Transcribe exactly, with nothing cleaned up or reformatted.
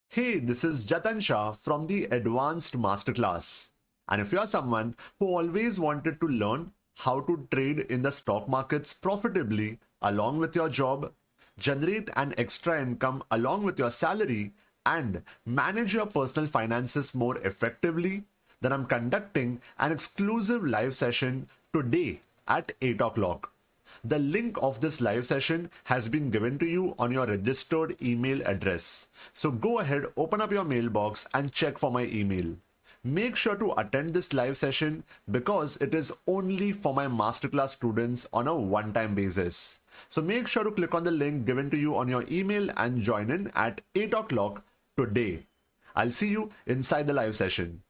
Hey, this is Jatan Shah from the Advanced Masterclass. And if you are someone who always wanted to learn how to trade in the stock markets profitably along with your job, generate an extra income along with your salary, and manage your personal finances more effectively, then I'm conducting an exclusive live session today at eight o'clock. The link of this live session has been given to you on your registered email address. So go ahead, open up your mailbox and check for my email. Make sure to attend this live session because it is only for my masterclass students on a one-time basis. So make sure to click on the link given to you on your email and join in at eight o'clock today. I'll see you inside the live session.